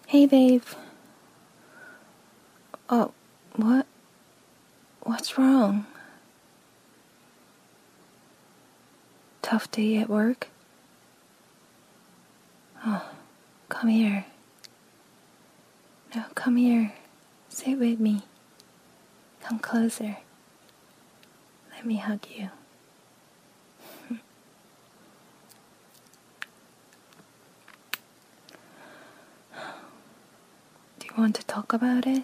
Hey, babe. Oh, what? What's wrong? Tough day at work? Oh, come here. No, come here. Sit with me. Come closer. Let me hug you. Do you want to talk about it?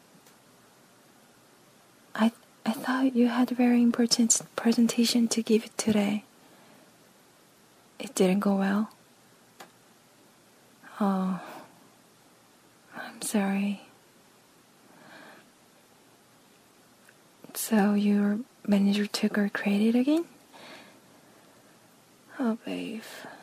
I thought you had a very important presentation to give today. It didn't go well? Oh, I'm sorry. So your manager took her credit again? Oh, babe.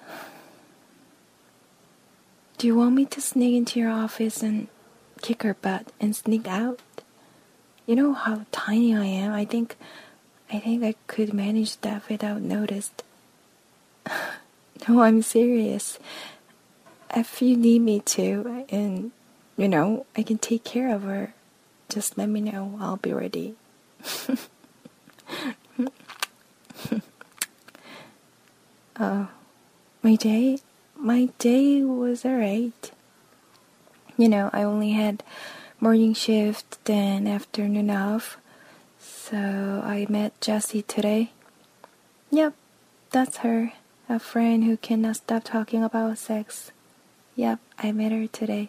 Do you want me to sneak into your office and kick her butt and sneak out? You know how tiny I am. I think I could manage that without notice. No, I'm serious. If you need me to, and I can take care of her, just let me know. I'll be ready. Oh, my day was alright. I only had morning shift, then afternoon off. So I met Jessie today. Yep, that's her. A friend who cannot stop talking about sex. Yep, I met her today.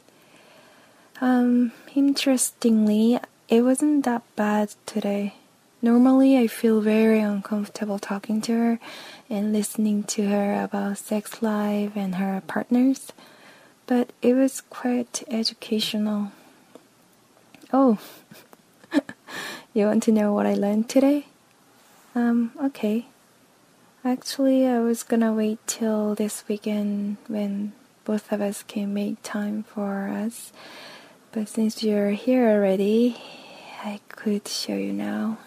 Interestingly, it wasn't that bad today. Normally, I feel very uncomfortable talking to her and listening to her about sex life and her partners, but it was quite educational. Oh, you want to know what I learned today? Okay. Actually, I was gonna wait till this weekend when both of us can make time for us. But since you're here already, I could show you now.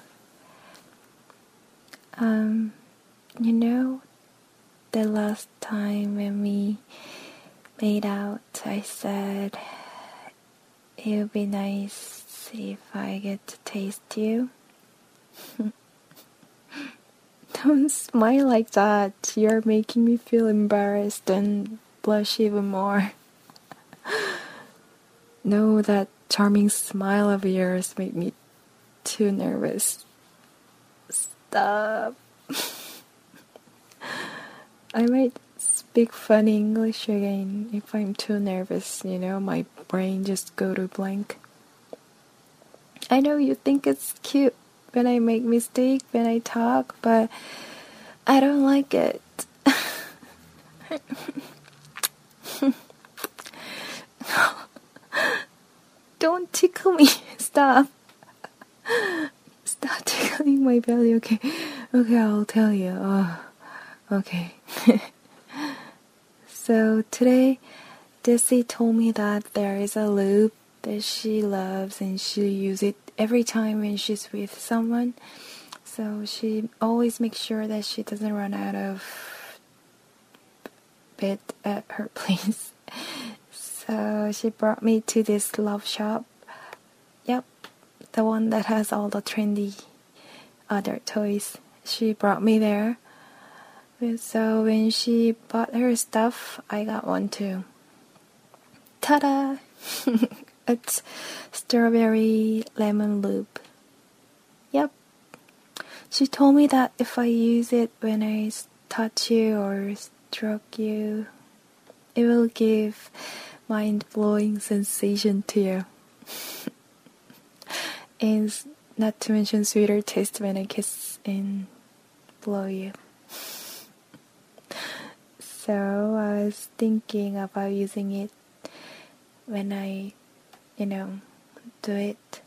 The last time when we made out, I said it would be nice if I get to taste you. Don't smile like that. You're making me feel embarrassed and blush even more. No, that charming smile of yours made me too nervous. Stop. I might speak funny English again if I'm too nervous, my brain just go to blank. I know you think it's cute when I make mistake when I talk, but I don't like it. Don't tickle me. Stop. Stop tickling my belly. Okay, I'll tell you. Oh, okay. So today, Jessie told me that there is a lube that she loves and she uses it every time when she's with someone. So she always makes sure that she doesn't run out of bed at her place. So she brought me to this love shop. Yep, the one that has all the trendy other toys. She brought me there. So when she bought her stuff, I got one too. Ta-da! It's strawberry lemon lube. Yep. She told me that if I use it when I touch you or stroke you, it will give mind-blowing sensation to you. And not to mention sweeter taste when I kiss and blow you. So I was thinking about using it when I, do it.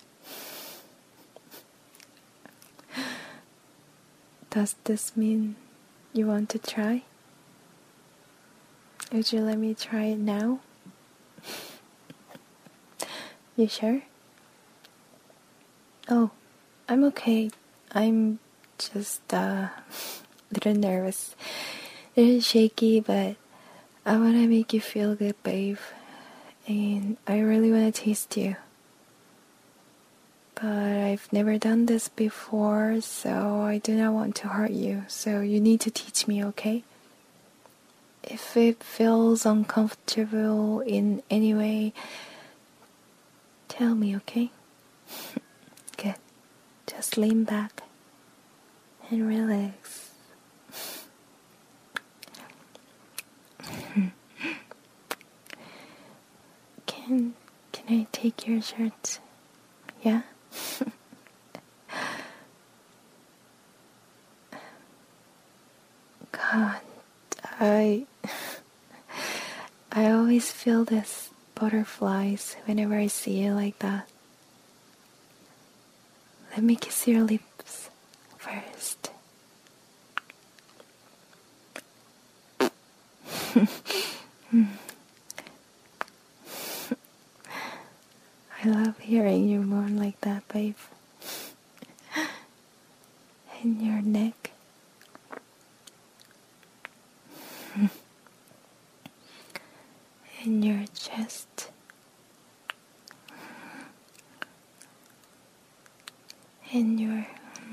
Does this mean you want to try? Would you let me try it now? You sure? Oh, I'm okay. I'm just a little nervous, a little shaky, but I want to make you feel good, babe. and I really want to taste you. But I've never done this before, so I do not want to hurt you. So you need to teach me, okay? If it feels uncomfortable in any way, tell me, okay? Good. Just lean back and relax. Can I take your shirt? Yeah? God, I always feel this butterflies whenever I see you like that. Let me kiss your lips first. I love hearing you moan like that, babe. And your neck. And your chest. And your...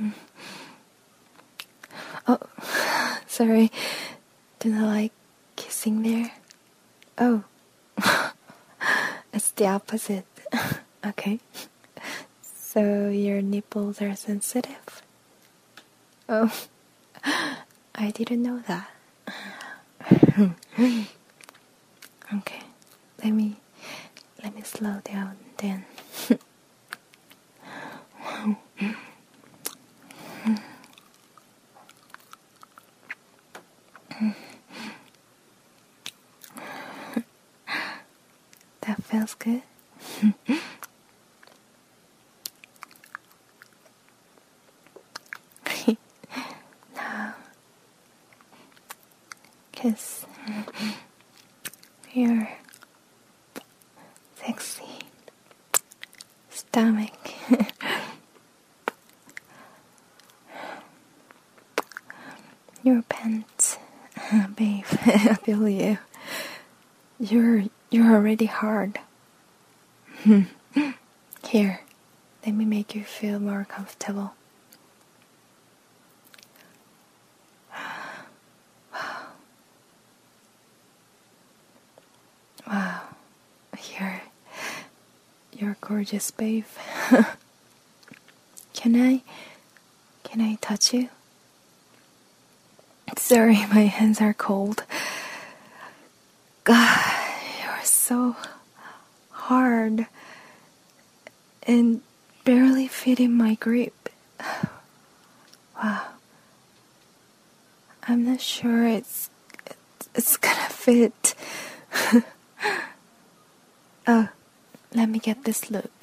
Oh, sorry. Do not like kissing there? Oh. It's the opposite. Okay. So your nipples are sensitive? Oh. I didn't know that. Okay. Let me slow down then. That feels good. Now, kiss your sexy stomach. Your pants, babe. I feel you. You're already hard. Here, let me make you feel more comfortable. Wow, you're gorgeous, babe. Can I touch you? Sorry, my hands are cold. God, you're so hard and barely fitting my grip. Wow. I'm not sure it's gonna fit. Oh, let me get this loop.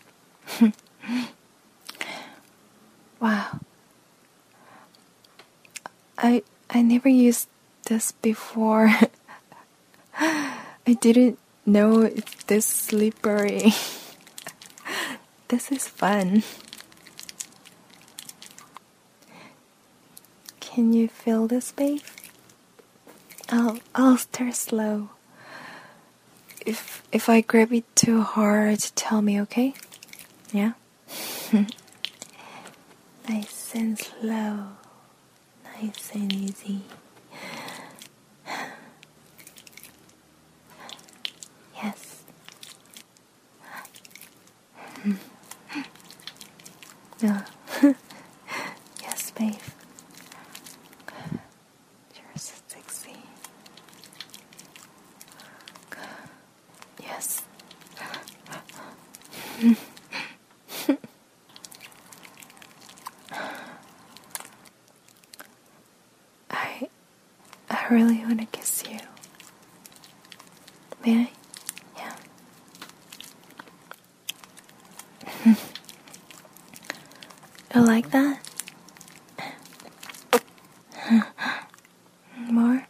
Wow. I never used this before. I didn't know it's this slippery. This is fun. Can you feel this, babe? I'll start slow. If I grab it too hard, tell me, okay? Yeah? Nice and slow. Nice and easy. Yes. No. Yes, babe. You're so sexy. Yes. I really want to kiss you. May I? Yeah. You like that? More?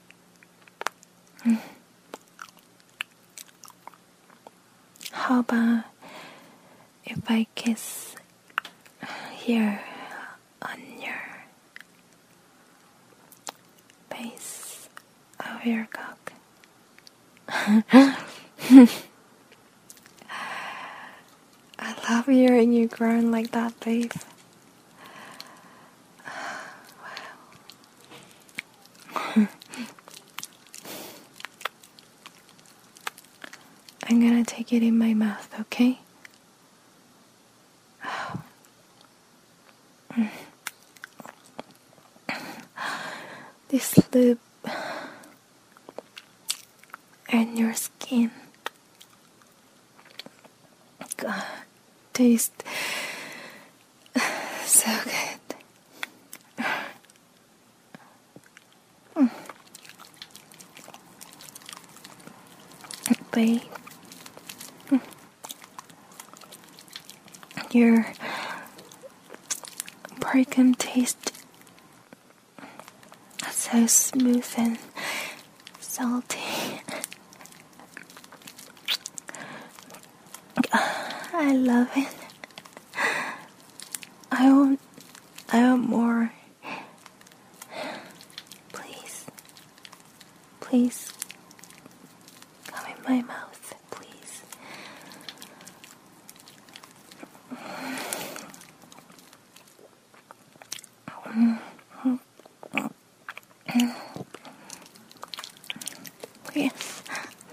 How about if I kiss here on your base of your cock? love hearing you groan like that, babe. I'm gonna take it in my mouth, okay? This lube and your skin, God, taste so good. Babe, your break-in taste so smooth and salty. I love it. I want more. Please, come in my mouth, please. Yes.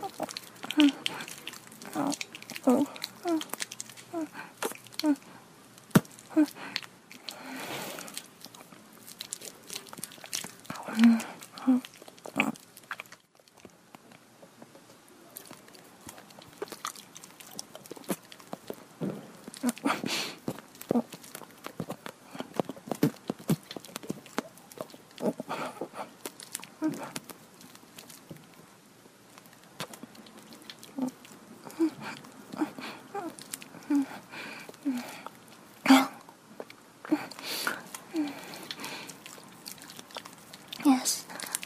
Yes.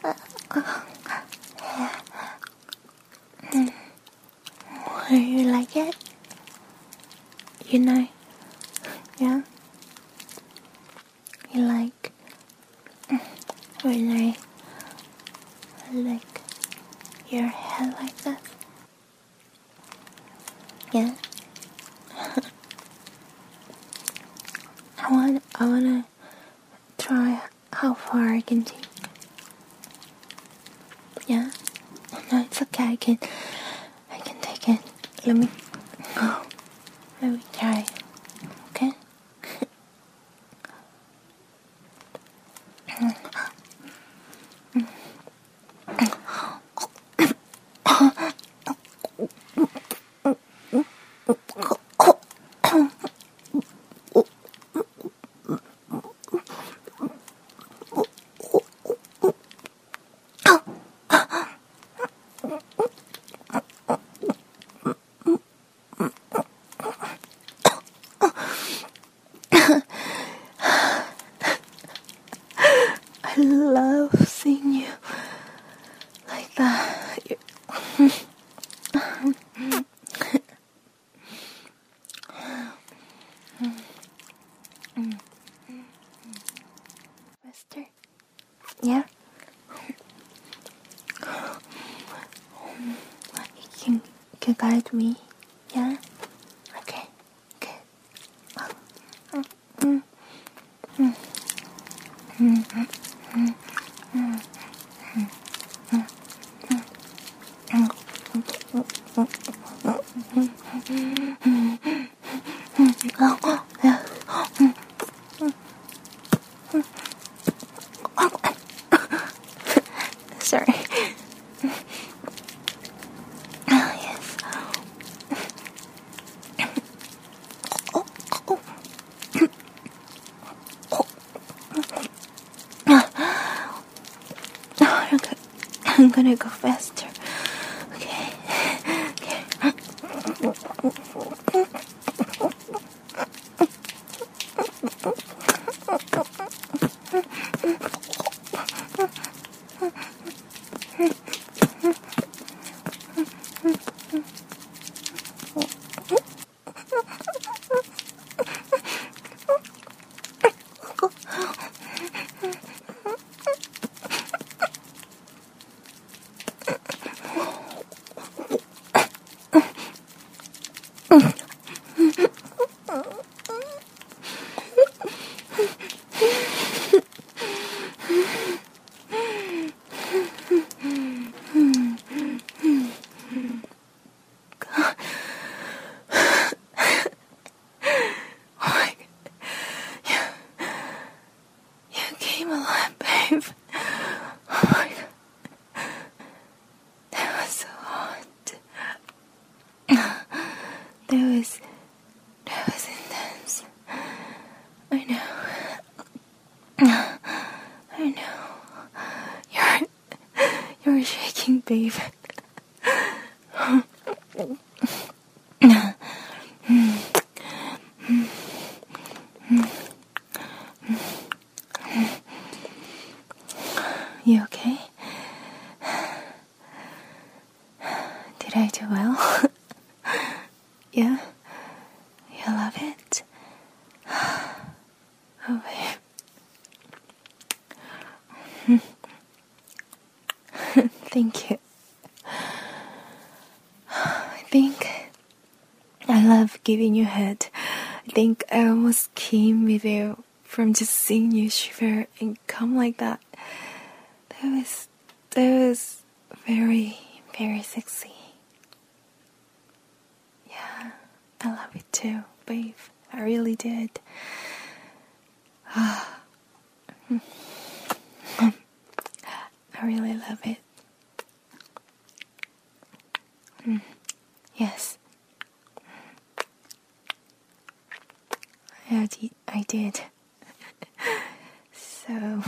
You like it? You know? Yeah? You like when I lick your head like that? Yeah? I wanna try how far I can take. Yeah? No, it's okay, I can take it. Let me try. Okay? I love seeing you like that. Mister? Yeah? You can guide me? Yeah? Okay, good. Sorry. Yes. I'm gonna go faster. Okay. That was intense. I know. I know. You're shaking, babe. You okay? Did I do well? Yeah? You love it? Oh, babe. Thank you. I think I love giving you head. I think I almost came with you from just seeing you shiver and come like that. That was very, very sexy. Yeah, I love it too, babe. I really did. I really love it. Yes. I did. So,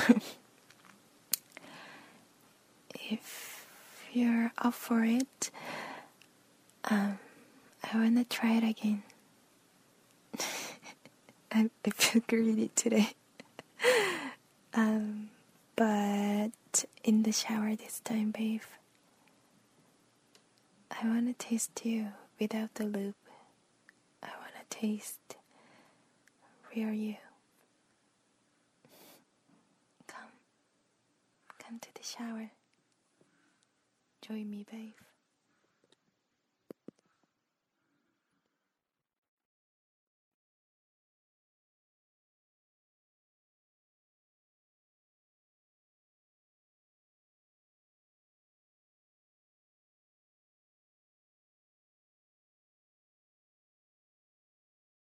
if you're up for it, I wanna try it again. I feel greedy today. But in the shower this time, babe. I wanna taste you without the lube. I wanna taste real you. Come to the shower. Join me, babe.